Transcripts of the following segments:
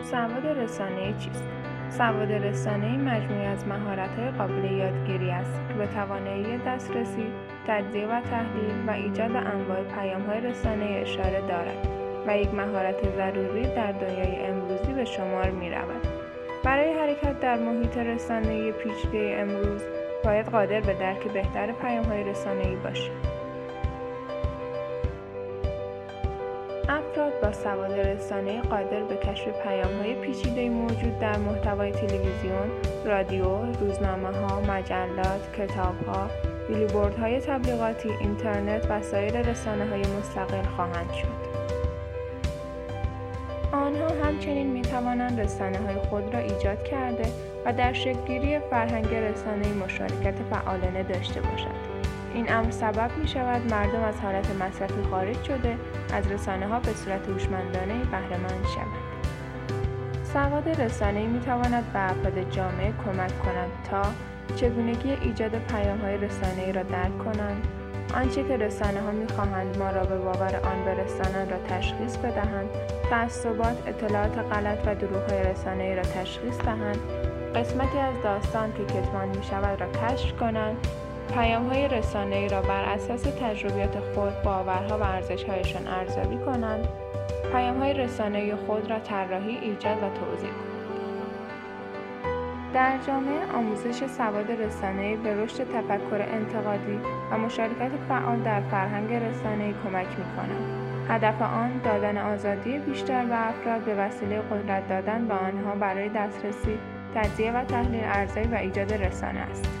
سواد رسانه‌ای چیست؟ سواد رسانه‌ای مجموعه‌ای از مهارت‌های قابل یادگیری است که به توانایی دسترسی، تجزیه و تحلیل و ایجاد انواع پیام‌های رسانه‌ای اشاره دارد و یک مهارت ضروری در دنیای امروزی به شمار می‌رود. برای حرکت در محیط رسانه‌ای پیچیده امروز، باید قادر به درک بهتر پیام‌های رسانه‌ای باشید. افراد با سواد رسانه‌ای قادر به کشف پیام‌های پیچیده موجود در محتوای تلویزیون، رادیو، روزنامه‌ها، مجلات، کتاب‌ها، بیلبوردهای تبلیغاتی، اینترنت و سایر رسانه‌های مستقل خواهند شد. آنها همچنین می‌توانند رسانه‌های خود را ایجاد کرده و در شکل‌گیری فرهنگ رسانه‌ای مشارکت فعالانه داشته باشند. این امر سبب می‌شود مردم از حالت مصرفی خارج شده از رسانه‌ها به صورت هوشمندانه بهره‌مند شوند. سواد رسانه‌ای می‌تواند به افراد جامعه کمک کند تا چگونگی ایجاد پیام‌های رسانه‌ای را درک کنند، آنچه که رسانه‌ها می‌خواهند ما را به باور آن برسانند را تشخیص بدهند، تعصبات، اطلاعات غلط و دروغ‌های رسانه‌ای را تشخیص دهند، قسمتی از داستان که کتمان می‌شود را کشف کنند، پیام‌های رسانه‌ای را بر اساس تجربیات خود، باورها و ارزش‌هایشان ارزیابی کنند، پیام‌های رسانه‌ای خود را طراحی، ایجاد و توزیع کنند. در جامعه آموزش سواد رسانه‌ای به رشد تفکر انتقادی و مشارکت فعال در فرهنگ رسانه‌ای کمک می‌کند. هدف آن دادن آزادی بیشتر به افراد به وسیله قدرت دادن به آنها برای دسترسی، تجزیه و تحلیل ارزی و ایجاد رسانه است.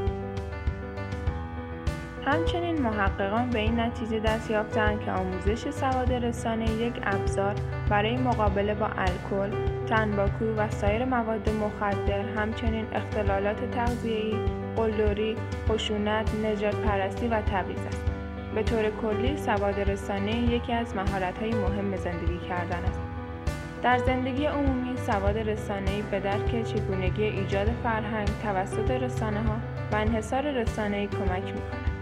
همچنین محققان به این نتیجه دست یافته‌اند که آموزش سواد رسانه‌ای یک ابزار برای مقابله با الکل، تنباکو و سایر مواد مخدر، همچنین اختلالات تغذیه‌ای، قلدری، خشونت، نژادپرستی و تبعیض است. به طور کلی سواد رسانه‌ای یکی از مهارت‌های مهم زندگی کردن است. در زندگی عمومی سواد رسانه‌ای به درک چگونگی ایجاد فرهنگ توسط رسانه‌ها و انحصار رسانه‌ای کمک می‌کند.